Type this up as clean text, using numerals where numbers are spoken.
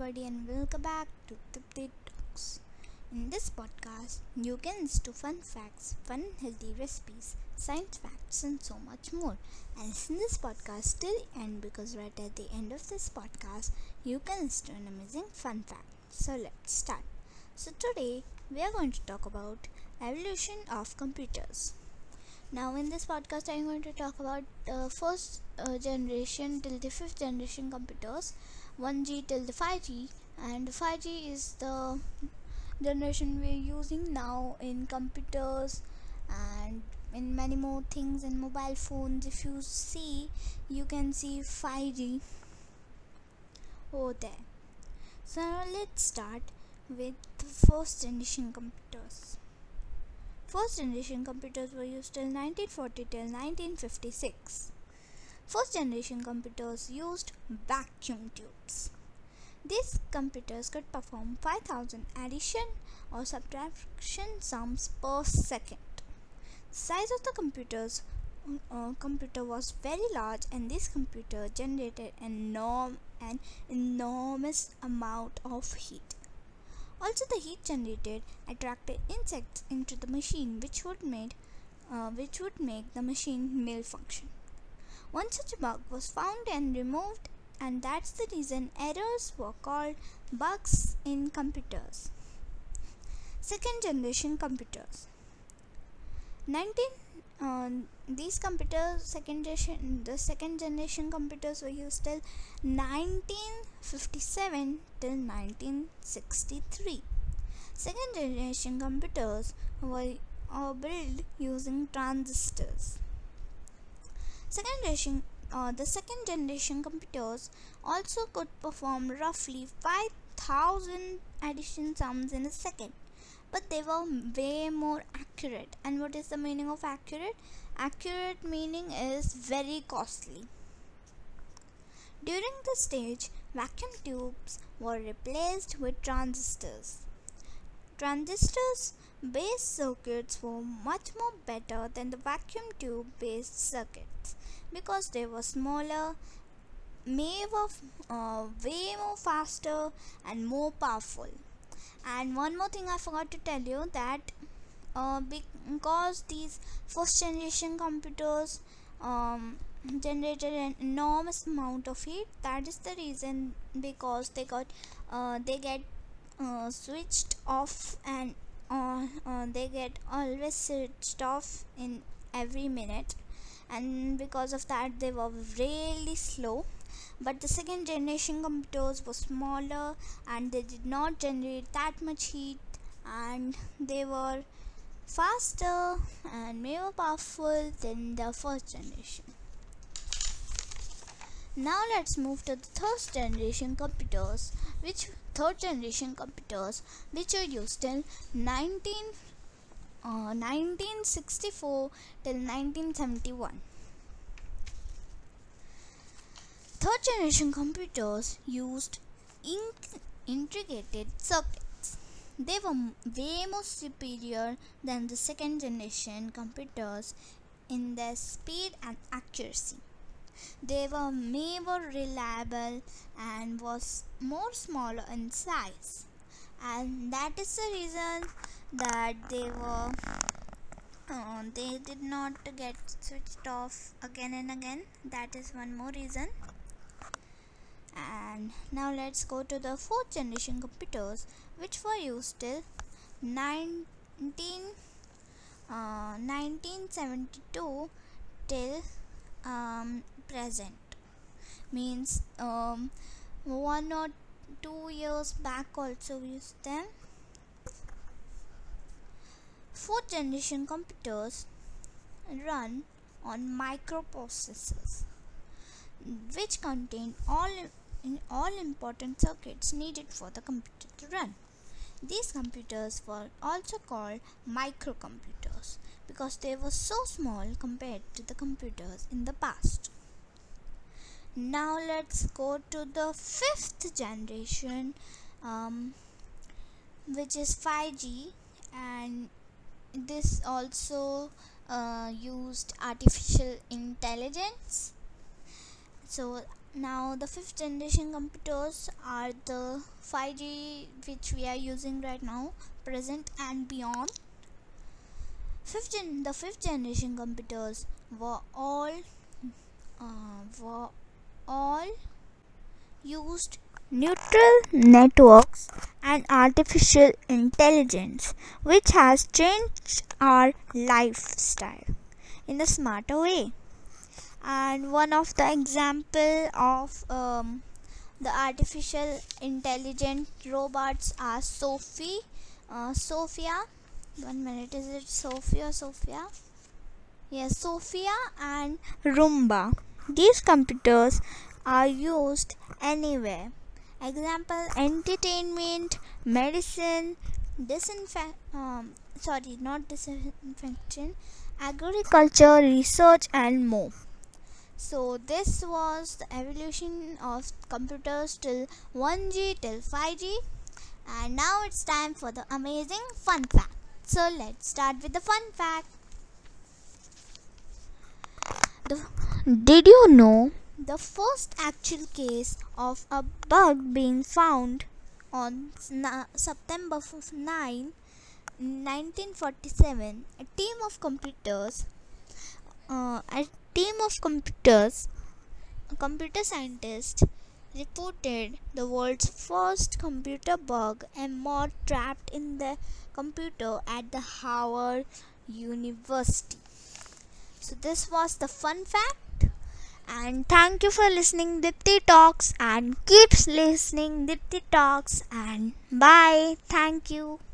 everybody, and welcome back to Tipti Talks. In this podcast, you can listen to fun facts, fun healthy recipes, science facts, and so much more. And listen this podcast till the end because right at the end of this podcast, you can listen to an amazing fun fact. So let's start. So today we are going to talk about evolution of computers. Now, in this podcast, I'm going to talk about first generation till the fifth generation computers, 1G till the 5G, and 5G is the generation we're using now in computers and in many more things in mobile phones. If you see, you can see 5G over there. So, now let's start with the first generation computers. First generation computers were used till 1940 till 1956. First generation computers used vacuum tubes. These computers could perform 5000 addition or subtraction sums per second. The size of the computer was very large, and this computer generated an enormous amount of heat. Also, the heat generated attracted insects into the machine, which would make the machine malfunction. One such bug was found and removed, and that's the reason errors were called bugs in computers. Second generation computers. 19 these computers the second generation computers were used till 1957 till 1963. Second generation computers were built using transistors. The second generation computers also could perform roughly 5000 addition sums in a second, but they were way more accurate. And what is the meaning of accurate? Accurate meaning is very costly. During this stage, vacuum tubes were replaced with transistors. Transistors based circuits were much more better than the vacuum tube based circuits because they were smaller, way more faster, and more powerful. And one more thing I forgot to tell you, that because these first generation computers generated an enormous amount of heat, that is the reason because they get switched off, and they get always switched off in every minute, and because of that they were really slow. But the second generation computers were smaller and they did not generate that much heat, and they were faster and more powerful than the first generation. Now let's move to the third generation computers, which are used till 1964 till 1971. Third generation computers used integrated circuits. They were way more superior than the second generation computers in their speed and accuracy. They were more reliable and was more smaller in size, and that is the reason that they did not get switched off again and again. That is one more reason. And now let's go to the fourth generation computers, which were used till 1972 till present. Means 1 or 2 years back also we used them. Fourth generation computers run on microprocessors, which contain all important circuits needed for the computer to run. These computers were also called microcomputers because they were so small compared to the computers in the past. Now let's go to the fifth generation, which is 5G, and this also used artificial intelligence. So Now the fifth generation computers are the 5G which we are using right now, present and beyond. The fifth generation computers were all used neural networks and artificial intelligence, which has changed our lifestyle in a smarter way. And one of the example of the artificial intelligent robots are Sophia. 1 minute, is it Sophia? Yes, Sophia and Roomba. These computers are used anywhere. Example: entertainment, medicine, not disinfection, agriculture, research, and more. So this was the evolution of computers till 1G till 5G, and now it's time for the amazing fun fact. So let's start with the fun fact. Did you know the first actual case of a bug being found on September 9, 1947? A team of computer scientists reported the world's first computer bug, a moth trapped in the computer at the Harvard University. So this was the fun fact, and thank you for listening Dipti Talks, and keep listening Dipti Talks, and bye. Thank you.